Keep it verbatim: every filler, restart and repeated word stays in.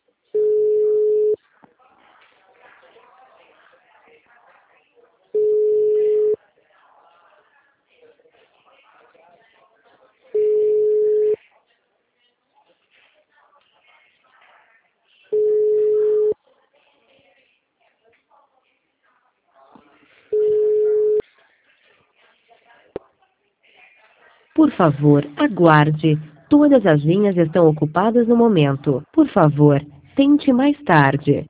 Por favor, aguarde. Todas as linhas estão ocupadas no momento. Por favor, tente mais tarde.